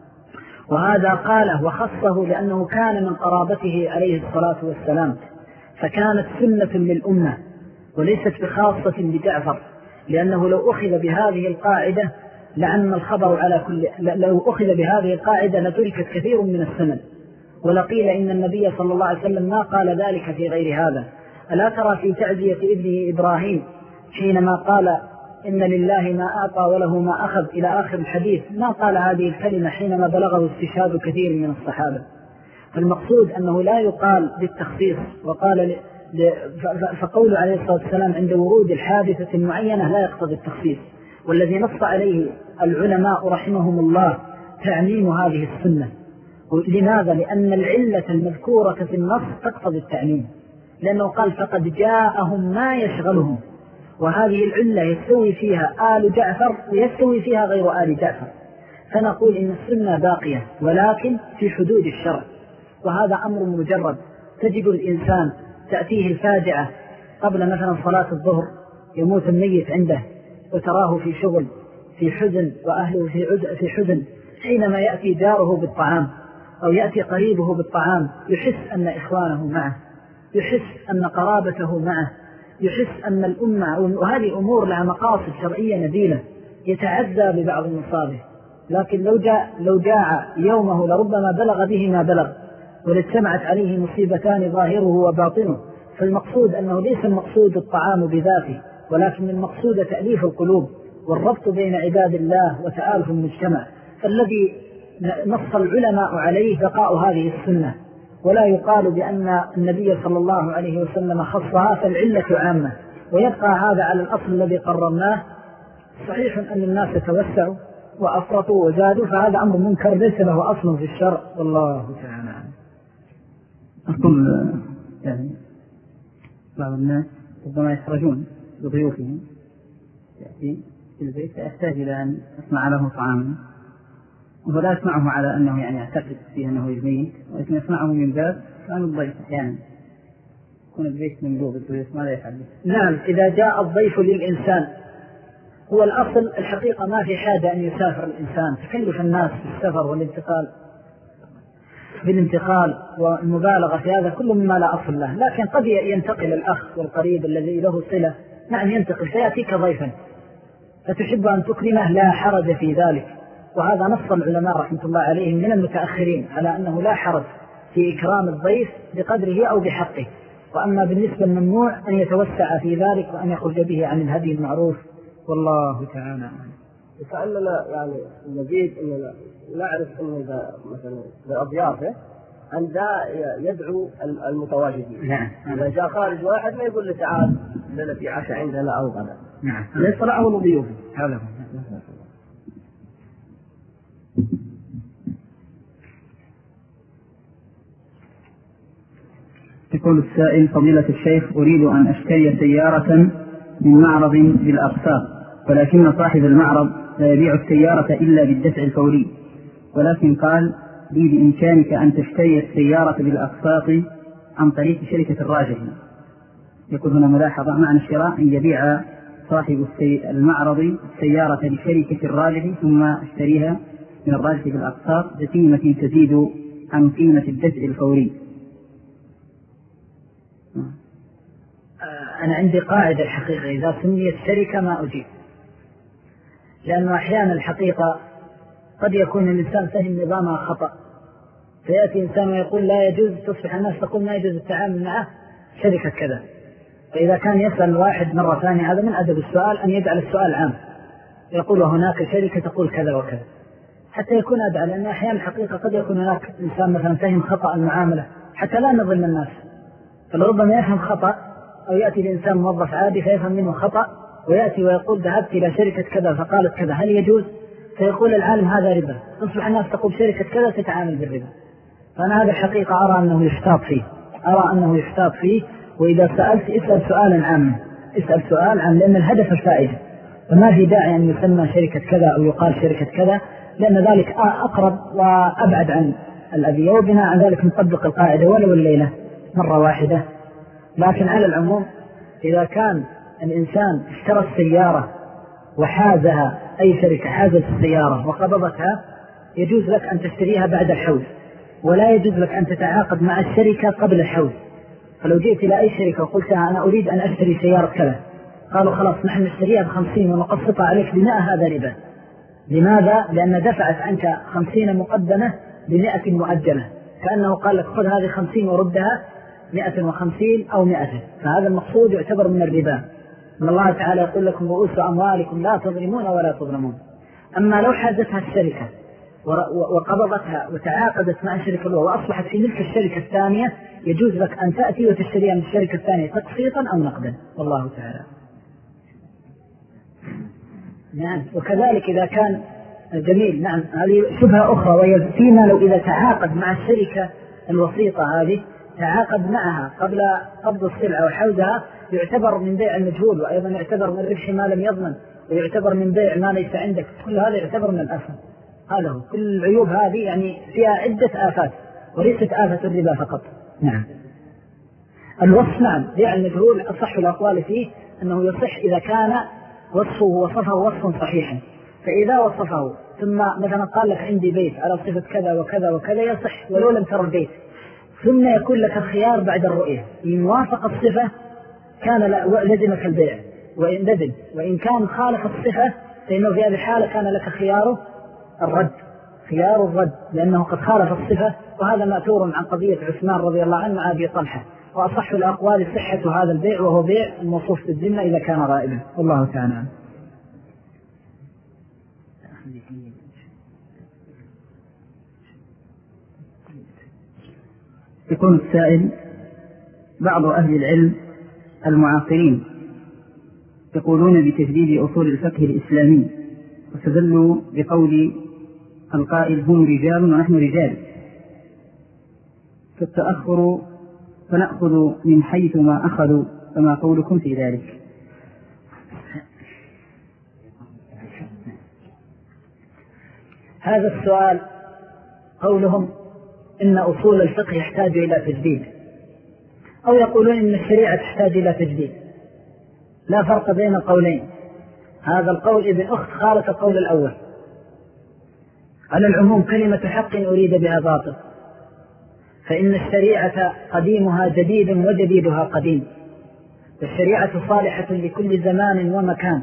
وهذا قاله وخصه لأنه كان من قرابته عليه الصلاة والسلام، فكانت سنة للأمة وليست بخاصة بجعفر، لأنه لو أخذ بهذه القاعدة لعم الخبر على كل، لو أخذ بهذه القاعدة لتركت كثير من السنن، ولقيل إن النبي صلى الله عليه وسلم ما قال ذلك في غير هذا. ألا ترى في تعزية ابنه إبراهيم حينما قال إن لله ما أعطى وله ما أخذ إلى آخر الحديث، ما قال هذه الكلمة حينما بلغه استشهاد كثير من الصحابة. فالمقصود أنه لا يقال بالتخصيص، وقال فقول عليه الصلاة والسلام عند ورود الحادثة المعينة لا يقتضي التخصيص، والذي نص عليه العلماء رحمهم الله تعميم هذه السنة. لماذا؟ لأن العلة المذكورة في النص تقتضي التعميم، لأنه قال فقد جاءهم ما يشغلهم، وهذه العلة يستوي فيها آل جعفر ويستوي فيها غير آل جعفر. فنقول إن السنة باقية ولكن في حدود الشرع، وهذا أمر مجرد. تجد الإنسان تأتيه الفاجعة قبل مثلا صلاة الظهر، يموت الميت عنده وتراه في شغل في حزن وأهله في حزن، حينما يأتي جاره بالطعام أو يأتي قريبه بالطعام يحس أن إخوانه معه، يحس أن قرابته معه، يحس أن الأمة، وهذه أمور لها مقاصد شرعية نبيلة، يتعزى ببعض المصابه. لكن لو جاع يومه لربما بلغ به ما بلغ، ولاجتمعت عليه مصيبتان ظاهره وباطنه. فالمقصود أنه ليس المقصود الطعام بذاته، ولكن المقصود تأليف القلوب والربط بين عباد الله وتآلف المجتمع. فالذي نص العلماء عليه بقاء هذه السنة، ولا يقال بأن النبي صلى الله عليه وسلم خصها، فالعلة عامة، ويبقى هذا على الأصل الذي قررناه. صحيح أن الناس توسعوا وأفرطوا وزادوا، فهذا أمر منكر ليس له أصل في الشرع، والله تعالى. أقول يعني بعض الناس ربما يخرجون بضيوفهم، يأتي في البيت فيحتاج إلى أن يصنع له طعاما، ولا يصنعه على أنه يعني يعتقد فيه أنه يميت، ولكن يصنعه من باب كان الضيف أحيانا يكون البيت مملوء بالضيوف، ماذا يفعل؟ نعم، إذا جاء الضيف للإنسان، هو الأصل الحقيقة ما في حاجة أن يسافر الإنسان، تكلف الناس بالسفر بالانتقال والمبالغة في هذا كله مما لا أصل له. لكن قد ينتقل الأخ والقريب الذي له صلة، نعم ينتقل فيأتيك ضيفا فتحب أن تكرمه، لا حرج في ذلك. وهذا نص العلماء رحمة الله عليهم من المتأخرين على أنه لا حرج في إكرام الضيف بقدره أو بحقه. وأما بالنسبة الممنوع أن يتوسع في ذلك وأن يخرج به عن الهدي المعروف، والله تعالى. فأننا يعني نجد أننا نعرف أن إذا مثلا لأضيافه أن ذا يدعو المتواجدين. نعم. إذا جاء خارج واحد ما يقول له تعال لنا في عشاء عندنا أو غدا. نعم. يطلعه لضيوفه. هذا هو. يقول السائل: فضيلة الشيخ، أريد أن أشتري سيارة من معرض بالأقساط، ولكن صاحب المعرض لا يبيع السيارة إلا بالدفع الفوري، ولكن قال لي بإمكانك أن تشتري السيارة بالأقساط عن طريق شركة الراجحي. يقول هنا ملاحظة: معنى الشراء أن يبيع صاحب المعرض السيارة لشركة الراجحي ثم اشتريها من الراجحي بالأقساط بقيمة تزيد عن قيمة الدفع الفوري. أنا عندي قاعدة الحقيقة: إذا سميت شركة ما أجيب، لأنه أحيانا الحقيقة قد يكون الإنسان فهم نظامها خطأ، فيأتي إنسان ويقول لا يجوز، تصبح الناس تقول ما يجوز التعامل معه شركة كذا. فإذا كان يسأل واحد مرة ثانية، هذا من أدب السؤال أن يجعل السؤال عام، يقول هناك شركة تقول كذا وكذا. حتى يكون أدعى، لأن أحيانا الحقيقة قد يكون هناك إنسان مثلا فهم خطأ المعاملة حتى لا نظلم الناس، فلربما يفهم خطأ أو يأتي الإنسان موظف عادي فيفهم منه خطأ ويأتي ويقول ذهبت إلى شركة كذا فقالت كذا هل يجوز؟ فيقول العالم هذا ربا، تصبح الناس تقول شركة كذا تتعامل بالربا. فأنا هذا الحقيقة أرى أنه يشتاط فيه، وإذا سألت اسأل سؤالا عاما، اسأل سؤال عام، لأن الهدف الفائدة، فما في داعي أن يسمى شركة كذا أو يقال شركة كذا، لأن ذلك أقرب وأبعد عن الأذية، وبناء على ذلك نطبق القاعدة ولو الليلة مرة واحدة. لكن على العموم إذا كان الإنسان اشترى السيارة وحازها أي شركة حازت السيارة وقبضتها، يجوز لك أن تشتريها بعد الحول، ولا يجوز لك أن تتعاقد مع الشركة قبل الحول. فلو جئت إلى أي شركة وقلتها أنا أريد أن أشتري سيارة كذا، قالوا خلاص نحن نشتريها ب50 ونقسطها عليك ب100، هذا ربا. لماذا؟ لأن دفعت عنك 50 مقدمة ب100 مؤجلة، كأنه قال لك خذ هذه 50 وردها 150 أو 100، فهذا المقصود يعتبر من الربا. إن الله تعالى يقول لكم رؤوس أموالكم لا تظلمون ولا تظلمون. أما لو حازتها الشركة وقبضتها وتعاقدت مع الشركة الأولى وأصبحت في ملك الشركة الثانية، يجوز لك أن تأتي وتشتريها من الشركة الثانية تقسيطا أو نقدا، والله تعالى. نعم. وكذلك إذا كان جميل، نعم، هذه شبهة أخرى، وهي فيما لو إذا تعاقد مع الشركة الوسيطة هذه، تعاقد معها قبل قبض السلعة وحوزها، يعتبر من بيع المجهول، وأيضا يعتبر من ربح ما لم يضمن، ويعتبر من بيع ما ليس عندك، كل هذا يعتبر من الآثام. هذا هو، كل العيوب هذه يعني فيها عدة آفات وليست آفة الربا فقط. نعم. الوصف، نعم، بيع المجهول أصح الأقوال فيه أنه يصح إذا كان وصفه وصفا صحيحا، فإذا وصفه ثم مثلا قال لك عندي بيت على صفة كذا وكذا وكذا يصح ولو لم ترى البيت، ثم يكون لك الخيار بعد الرؤية، إن وافق الصفة كان لزمك البيع وإن لزم، وإن كان خالف الصفة فإنه في هذه الحالة كان لك خيار الرد لأنه قد خالف الصفة. وهذا مأثور عن قضية عثمان رضي الله عنه مع أبي طلحة. وأصح الأقوال صحة هذا البيع، وهو بيع الموصوف بالذمة إذا كان غائبا، والله تعالى. يقول السائل: بعض أهل العلم المعاصرين يقولون بتجديد أصول الفقه الإسلامي، واستدلوا بقول القائل هم رجال ونحن رجال، فالتأخر فنأخذ من حيث ما أخذوا، فما قولكم في ذلك؟ هذا السؤال قولهم إن أصول الفقه يحتاج إلى تجديد، أو يقولون إن الشريعة تحتاج إلى تجديد، لا فرق بين القولين. هذا القول ابن أخت خالف القول الأول. على العموم كلمة حق أريد بها باطل، فإن الشريعة قديمها جديد وجديدها قديم، والشريعة صالحة لكل زمان ومكان،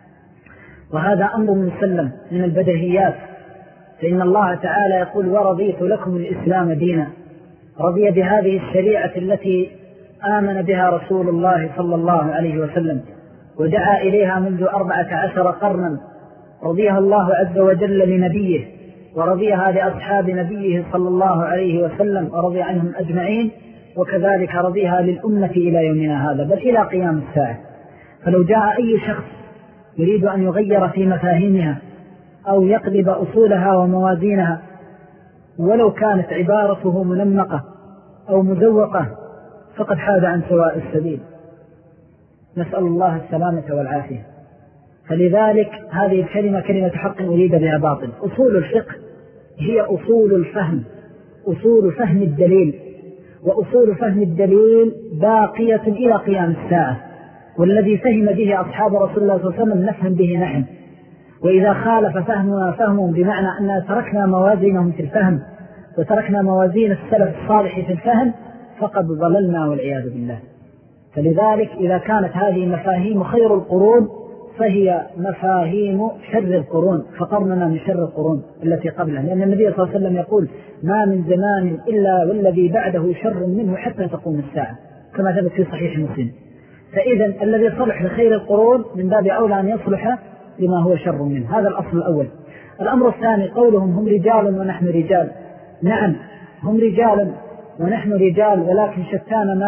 وهذا أمر مسلم من البديهيات. فإن الله تعالى يقول: ورضيت لكم الإسلام دينا. رضي بهذه الشريعة التي آمن بها رسول الله صلى الله عليه وسلم ودعا إليها منذ 14 قرنا، رضيها الله عز وجل لنبيه، ورضيها لأصحاب نبيه صلى الله عليه وسلم، ورضي عنهم أجمعين، وكذلك رضيها للأمة إلى يومنا هذا، بل إلى قيام الساعة. فلو جاء أي شخص يريد أن يغير في مفاهيمها أو يقلب أصولها وموازينها، ولو كانت عبارته منمقة أو مزوقة، فقد حاد عن سواء السبيل، نسأل الله السلامة والعافية. فلذلك هذه الكلمة كلمة حق أريد بها باطل. أصول الفقه هي أصول الفهم، أصول فهم الدليل، وأصول فهم الدليل باقية إلى قيام الساعة، والذي فهم به أصحاب رسول الله صلى الله عليه وسلم نفهم به نحن. وإذا خالف فهمنا فهمهم بمعنى أننا تركنا موازينهم في الفهم وتركنا موازين السلف الصالح في الفهم، فقد ضللنا والعياذ بالله. فلذلك إذا كانت هذه مفاهيم خير القرون فهي مفاهيم شر القرون، فقرننا من شر القرون التي قبلها، لأن النبي صلى الله عليه وسلم يقول: ما من زمان إلا والذي بعده شر منه حتى تقوم الساعة، كما ثبت في صحيح مسلم. فإذا الذي صلح لخير القرون من باب أولى أن يصلح لما هو شر منه. هذا الأصل الأول. الأمر الثاني قولهم هم رجال ونحن رجال. نعم هم رجال ونحن رجال، ولكن شتان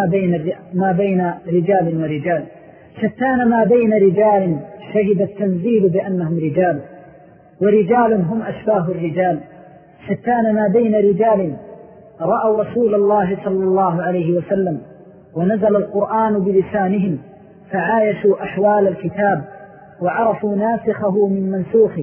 ما بين رجال ورجال. شتان ما بين رجال شهد التنزيل بأنهم رجال، ورجال هم أشباه الرجال. شتان ما بين رجال رأوا رسول الله صلى الله عليه وسلم ونزل القرآن بلسانهم فعايشوا أحوال الكتاب وعرفوا ناسخه من منسوخه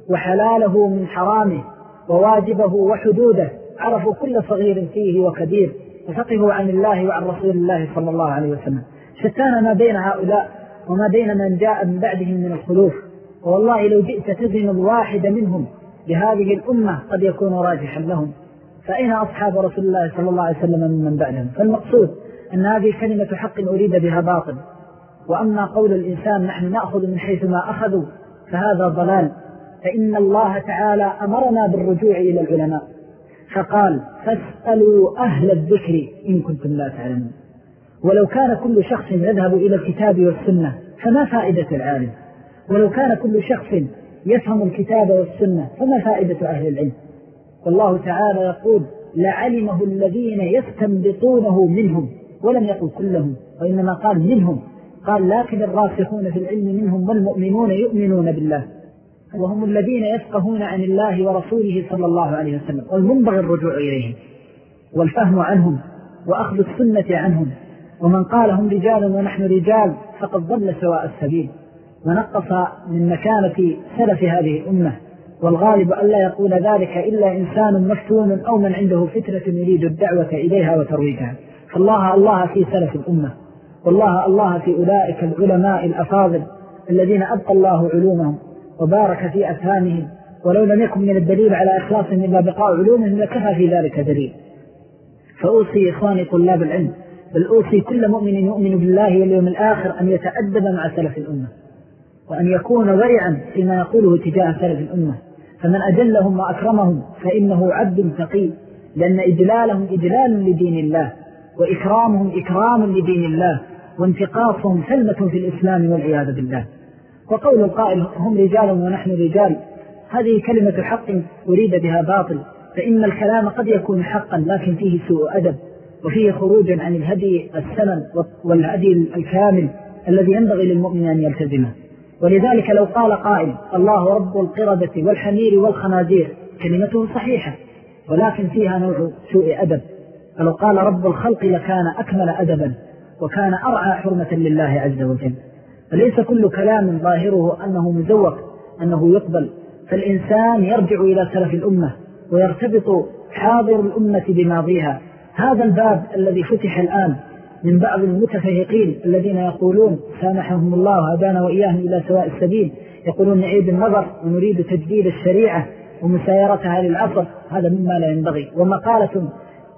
وحلاله من حرامه وواجبه وحدوده، عرفوا كل صغير فيه وكبير وفقهوا عن الله وعن رسول الله صلى الله عليه وسلم. شتان ما بين هؤلاء وما بين من جاء من بعدهم من الخلوف، والله لو جئت تزن الواحد منهم بهذه الأمة قد يكون راجحا لهم. فأين أصحاب رسول الله صلى الله عليه وسلم من بعدهم؟ فالمقصود أن هذه كلمة حق أريد بها باطل. وأما قول الإنسان نحن نأخذ من حيث ما أخذوا فهذا ضلال، فإن الله تعالى أمرنا بالرجوع إلى العلماء فقال فاسألوا أهل الذكر إن كنتم لا تعلمون. ولو كان كل شخص يذهب إلى الكتاب والسنة فما فائدة العالم؟ ولو كان كل شخص يفهم الكتاب والسنة فما فائدة أهل العلم؟ والله تعالى يقول لعلمه الذين يستنبطونه منهم، ولم يقل كلهم وإنما قال منهم، قال لكن الراسخون في العلم منهم والمؤمنون يؤمنون بالله، وهم الذين يفقهون عن الله ورسوله صلى الله عليه وسلم، والمنبغي الرجوع إليهم والفهم عنهم وأخذ السنة عنهم. ومن قال هم رجال ونحن رجال فقد ضل سواء السبيل ونقص من مكانة سلف هذه الأمة، والغالب ألا يقول ذلك إلا إنسان مفتون أو من عنده فترة يريد الدعوة إليها وترويجها. فالله الله في سلف الأمة، والله الله في أولئك العلماء الأفاضل الذين أبقى الله علومهم وبارك في أفهامهم، ولو لم يكن من الدليل على إخلاصهم إلا بقاء علومهم لكفى في ذلك دليل. فأوصي إخواني طلاب العلم، بل أوصي كل مؤمن يؤمن بالله واليوم الآخر أن يتأدب مع سلف الأمة، وأن يكون ورعا فيما يقوله تجاه سلف الأمة، فمن أجلهم وأكرمهم فإنه عبد تقي، لأن إجلالهم إجلال لدين الله، وإكرامهم إكرام لدين الله، وانتقاصهم سلمة في الإسلام والعياذ بالله. وقول القائل هم رجال ونحن رجال هذه كلمة حق أريد بها باطل، فإن الكلام قد يكون حقا لكن فيه سوء أدب وفيه خروج عن الهدي السمن والهدي الكامل الذي ينبغي للمؤمن أن يلتزمه. ولذلك لو قال قائل الله رب القردة والحمير والخنازير كلمته صحيحة ولكن فيها نوع سوء أدب، فلو قال رب الخلق لكان أكمل أدبا وكان أرعى حرمة لله عز وجل. فليس كل كلام ظاهره أنه مزوق أنه يقبل، فالإنسان يرجع إلى سلف الأمة ويرتبط حاضر الأمة بماضيها. هذا الباب الذي فتح الآن من بعض المتفهقين الذين يقولون سامحهم الله هدانا وإياهم إلى سواء السبيل، يقولون نعيد النظر ونريد تجديد الشريعة ومسايرتها للعصر، هذا مما لا ينبغي، ومقالة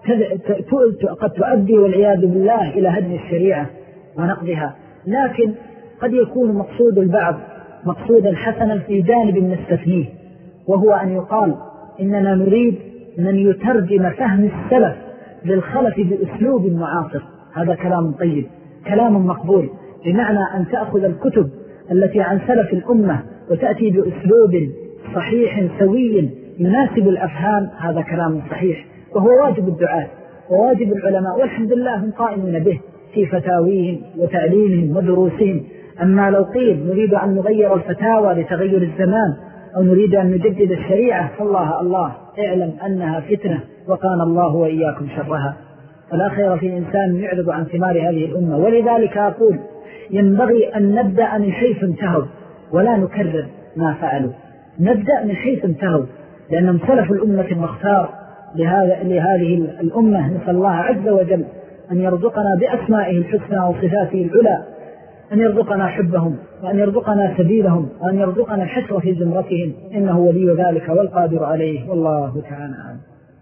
قد تؤدي والعياذ بالله إلى هدم الشريعة ونقضها. لكن قد يكون مقصود البعض مقصودا حسنا في جانب نستثنيه، وهو أن يقال إننا نريد من يترجم فهم السلف للخلف بأسلوب معاصر. هذا كلام طيب، كلام مقبول، بمعنى أن تأخذ الكتب التي عن سلف الأمة وتأتي بأسلوب صحيح سوي يناسب الأفهام، هذا كلام صحيح، وهو واجب الدعاء وواجب العلماء، والحمد لله هم قائمون به في فتاويهم وتعليمهم ودروسهم. أما لو قيل نريد أن نغير الفتاوى لتغير الزمان أو نريد أن نجدد الشريعة فالله الله اعلم أنها فتنة وقال الله وإياكم شرها. فلا خير في إنسان يعرض عن ثمار هذه الأمة. ولذلك أقول ينبغي أن نبدأ من حيث انتهوا ولا نكرر ما فعلوا، نبدأ من حيث انتهوا، لأنهم سلف الأمة المختار لهذه الأمة. نسأل الله عز وجل أن يرزقنا بأسمائه الحسنى وصفاته العلى، أن يرزقنا حبهم وأن يرزقنا سبيلهم وأن يرزقنا الحسر في زمرتهم، إنه ولي ذلك والقادر عليه، والله تعالى أعلم.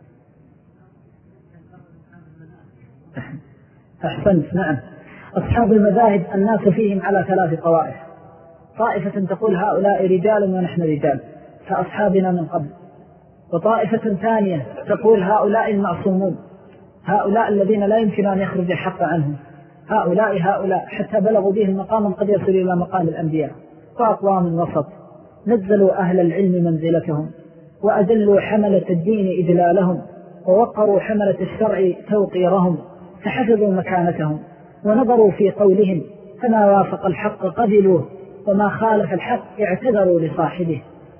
أحسنت. نعم، أصحاب المذاهب الناس فيهم على 3 طوائف. طائفة تقول هؤلاء رجال ونحن رجال كأصحابنا من قبل، وطائفة ثانية تقول هؤلاء المعصومون، هؤلاء الذين لا يمكن أن يخرج الحق عنهم، هؤلاء حتى بلغوا بهم مقاما قد يصل إلى مقام الأنبياء، وأقوام وسط. نزلوا أهل العلم منزلتهم، وأذلوا حملة الدين إذلالهم، ووقروا حملة الشرع توقيرهم، فحفظوا مكانتهم، ونظروا في قولهم فما وافق الحق قبلوه، وما خالف الحق اعتذروا لصاحبه،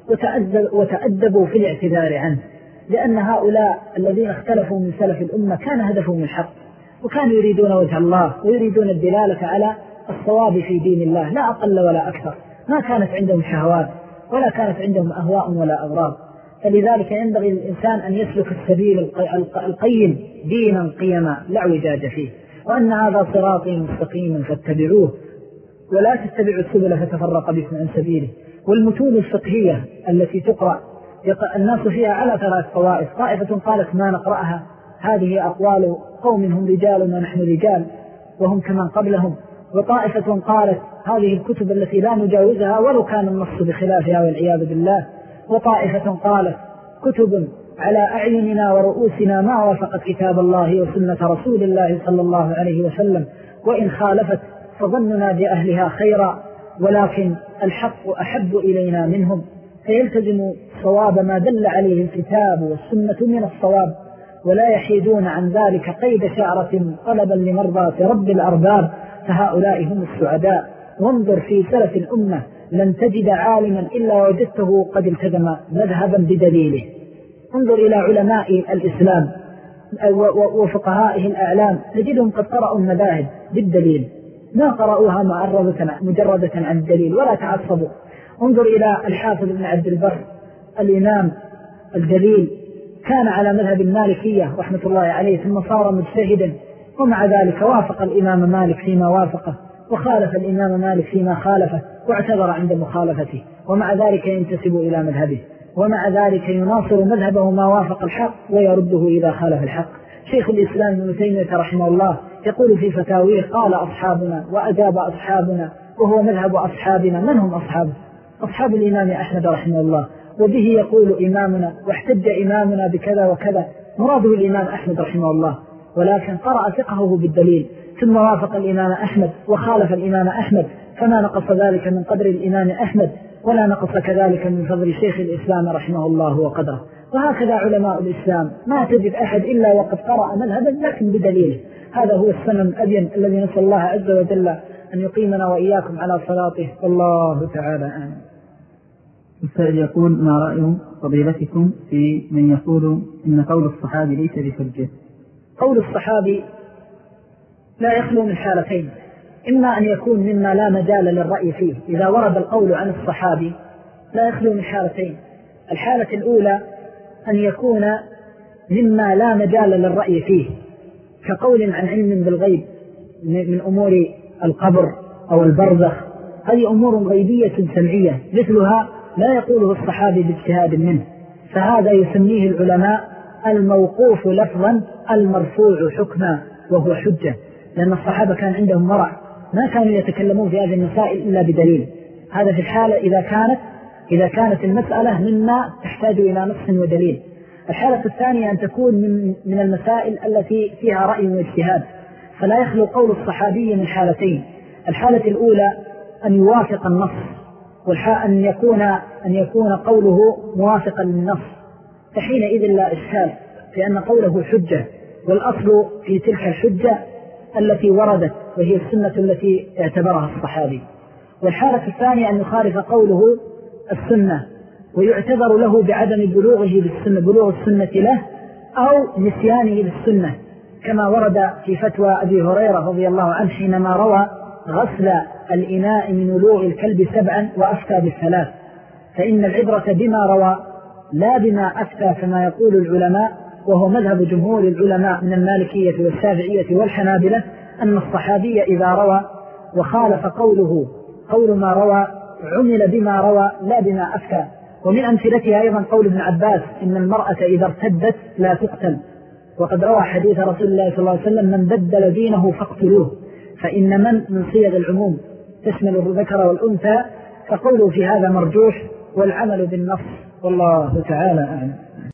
وتأدبوا في الاعتذار عنه، لأن هؤلاء الذين اختلفوا من سلف الأمة كان هدفهم الحق، وكانوا يريدون وجه الله ويريدون الدلالة على الصواب في دين الله لا أقل ولا أكثر. ما كانت عندهم شهوات ولا كانت عندهم أهواء ولا أغراض. فلذلك ينبغي للإنسان أن يسلك السبيل القيم دينا قيما لا اعوجاج فيه، وأن هذا صراطي مستقيما فاتبعوه ولا تتبعوا السبل فتفرق بكم عن سبيله. والمتون الفقهية التي تقرأ الناس فيها على 3 طوائف: طائفة قالت ما نقرأها، هذه أقوال قوم هم رجال ونحن رجال وهم كمن قبلهم، وطائفة قالت هذه الكتب التي لا نجاوزها ولو كان النص بخلافها والعياذ بالله، وطائفة قالت كتب على أعيننا ورؤوسنا ما وافقت كتاب الله وسنة رسول الله صلى الله عليه وسلم، وإن خالفت فظننا بأهلها خيرا، ولكن الحق أحب إلينا منهم، فيلتزم صواب ما دل عليه الكتاب والسنة من الصواب، ولا يحيدون عن ذلك قيد شعرة طلبا لمرضاة رب الأرباب، فهؤلاء هم السعداء. وانظر في سلف الأمة لن تجد عالما إلا وجدته قد التزم مذهبا بدليله. انظر إلى علماء الإسلام وفقهائه الأعلام تجدهم قد قرأوا المذاهب بالدليل، ما قرأوها مجردة عن الدليل ولا تعصبوا. انظر إلى الحافظ ابن عبد البر الإمام الجليل، كان على مذهب المالكية رحمة الله عليه، ثم صار مجتهدا، ومع ذلك وافق الإمام مالك فيما وافقه، وخالف الإمام مالك فيما خالفه، واعتذر عند مخالفته، ومع ذلك ينتسب إلى مذهبه، ومع ذلك يناصر مذهبه ما وافق الحق ويرده إذا خالف الحق. شيخ الإسلام ابن تيمية رحمه الله يقول في فتاويه: قال أصحابنا وأجاب أصحابنا وهو مذهب أصحابنا. من هم أصحابه؟ أصحاب الإمام أحمد رحمه الله، وبه يقول إمامنا، واحتج إمامنا بكذا وكذا، مراده الإمام أحمد رحمه الله، ولكن قرأ فقهه بالدليل، ثم وافق الإمام أحمد وخالف الإمام أحمد، فما نقص ذلك من قدر الإمام أحمد، ولا نقص كذلك من فضل شيخ الإسلام رحمه الله وقدره. وهكذا علماء الإسلام ما تجد أحد إلا وقد قرأ مذهبا لكن بدليله. هذا هو السنن الأبين الذي نسأل الله عز وجل أن يقيمنا وإياكم على صلاته، والله تعالى آمين. السائل يقول: ما رأي فضيلتكم في من يقول إن قول الصحابي ليس بحجة؟ قول الصحابي لا يخلو من حالتين: إما أن يكون مما لا مجال للرأي فيه، إذا ورد القول عن الصحابي لا يخلو من حالتين. الحالة الأولى أن يكون مما لا مجال للرأي فيه، كقول عن علم بالغيب من أمور القبر أو البرزخ، هذه أمور غيبية سمعية مثلها لا يقوله الصحابي باجتهاد منه، فهذا يسميه العلماء الموقوف لفظا المرفوع حكما، وهو حجة، لأن الصحابة كان عندهم ورع، ما كانوا يتكلمون في هذه المسائل إلا بدليل. هذا في الحالة إذا كانت المسألة مما تحتاج إلى نص ودليل. الحالة الثانية أن تكون من المسائل التي فيها رأي واجتهاد، فلا يخلو قول الصحابي من حالتين: الحالة الأولى أن يوافق النص، أن يكون قوله موافقا للنص، فحينئذ لا إشكال، لأن قوله حجة، والأصل في تلك الحجة التي وردت وهي السنة التي اعتبرها الصحابي. والحالة الثانية أن يخالف قوله السنة ويعتذر له بعدم بلوغ السنة له أو نسيانه للسنة، كما ورد في فتوى أبي هريرة رضي الله عنه حينما روى غسل الإناء من ولوغ الكلب 7 وأفتى ب3، فإن العبرة بما روى لا بما أفتى كما يقول العلماء، وهو مذهب جمهور العلماء من المالكية والشافعية والحنابلة، أن الصحابي إذا روى وخالف قول ما روى عمل بما روى لا بما أفتى. ومن أمثلتها أيضا قول ابن عباس: إن المرأة إذا ارتدت لا تقتل، وقد روى حديث رسول الله صلى الله عليه وسلم: من بدل دينه فاقتلوه، فإن من صيغ العموم تشمل الذكر والأنثى، فقوله في هذا مرجوح، والعمل بالنص، والله تعالى أعلم.